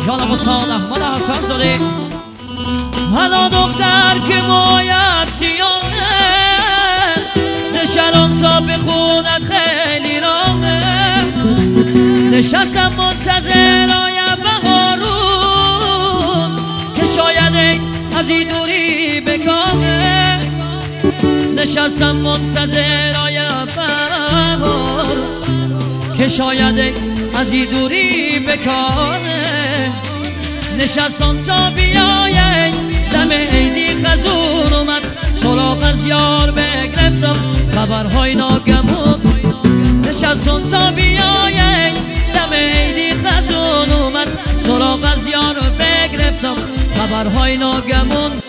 یادم استاد احمد حسن زاده. حالا دختر که مویت سیاهه، ز شرم تا به خونت خیلی راهه. نشستم منتظرای بهارون که شاید از این دوری بکاهه. نشستم منتظرای بهارون که شاید از این دوری بکاهه. نشستم تا بیایه دم عیدی خزون اومد، سراغ از یار بگرفتم خبرهای ناگمون. نشستم تا بیایه دم عیدی خزون اومد، سراغ از یار بگرفتم خبرهای ناگمون.